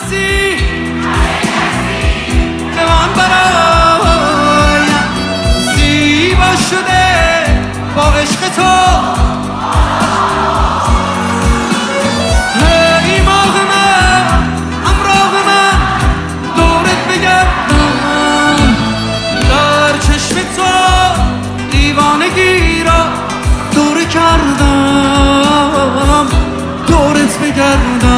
هستی به من برایم زیبا شده با عشق تو ای ماه من همراه من دورت بگردم در چشم تو دیوانگی را دور کردم دورت بگردم